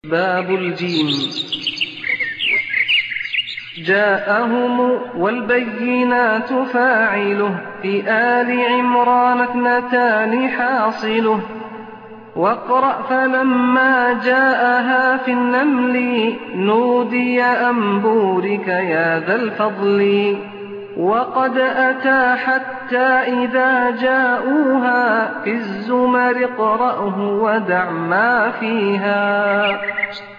باب الجيم. جاءهم والبينات فاعله، في آل عمران 2 حاصله. واقرأ فلما جاءها في النمل، نودي أن بورك يا ذا الفضل. وقد أتى حتى إذا جاءوها، في الزمر اقرأه ودع ما فيها.